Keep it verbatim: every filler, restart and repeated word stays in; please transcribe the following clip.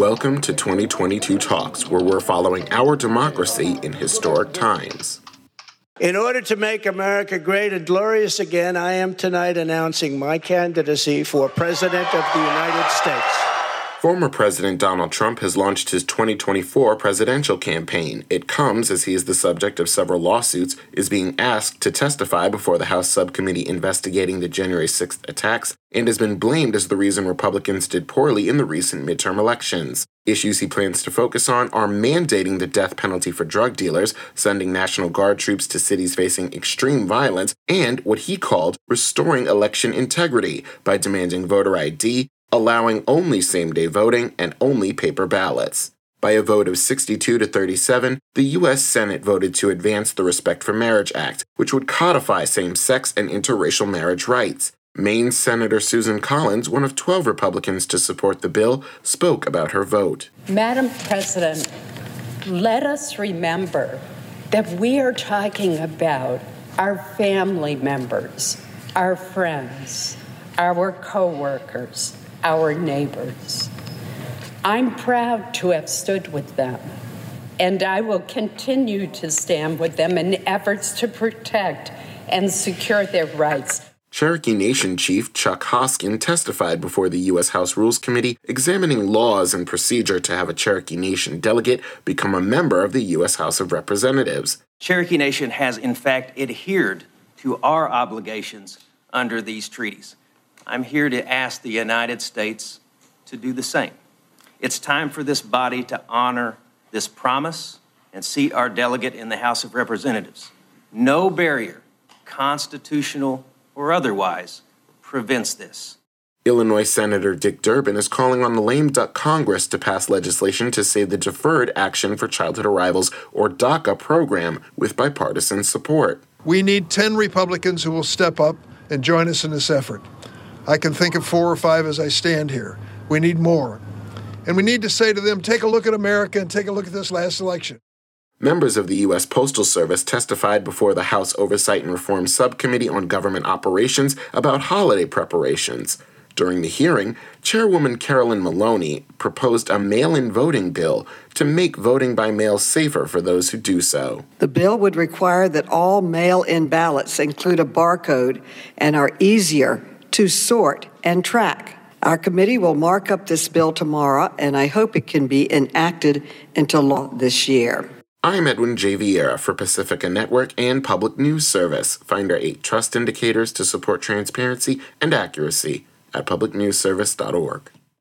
Welcome to twenty twenty-two Talks, where we're following our democracy in historic times. In order to make America great and glorious again, I am tonight announcing my candidacy for President of the United States. Former President Donald Trump has launched his twenty twenty-four presidential campaign. It comes as he is the subject of several lawsuits, is being asked to testify before the House subcommittee investigating the January sixth attacks, and has been blamed as the reason Republicans did poorly in the recent midterm elections. Issues he plans to focus on are mandating the death penalty for drug dealers, sending National Guard troops to cities facing extreme violence, and what he called restoring election integrity by demanding voter I D, allowing only same-day voting and only paper ballots. By a vote of sixty-two to thirty-seven, the U S Senate voted to advance the Respect for Marriage Act, which would codify same-sex and interracial marriage rights. Maine Senator Susan Collins, one of twelve Republicans to support the bill, spoke about her vote. Madam President, let us remember that we are talking about our family members, our friends, our co-workers, our neighbors. I'm proud to have stood with them, and I will continue to stand with them in efforts to protect and secure their rights. Cherokee Nation Chief Chuck Hoskin testified before the U S House Rules Committee, examining laws and procedure to have a Cherokee Nation delegate become a member of the U S House of Representatives. Cherokee Nation has, in fact, adhered to our obligations under these treaties. I'm here to ask the United States to do the same. It's time for this body to honor this promise and seat our delegate in the House of Representatives. No barrier, constitutional or otherwise, prevents this. Illinois Senator Dick Durbin is calling on the lame duck Congress to pass legislation to save the Deferred Action for Childhood Arrivals, or DACA, program with bipartisan support. We need ten Republicans who will step up and join us in this effort. I can think of four or five as I stand here. We need more. And we need to say to them, take a look at America and take a look at this last election. Members of the U S Postal Service testified before the House Oversight and Reform Subcommittee on Government Operations about holiday preparations. During the hearing, Chairwoman Carolyn Maloney proposed a mail-in voting bill to make voting by mail safer for those who do so. The bill would require that all mail-in ballots include a barcode and are easier to sort and track. Our committee will mark up this bill tomorrow, and I hope it can be enacted into law this year. I'm Edwin J. Vieira for Pacifica Network and Public News Service. Find our eight trust indicators to support transparency and accuracy at public news service dot org.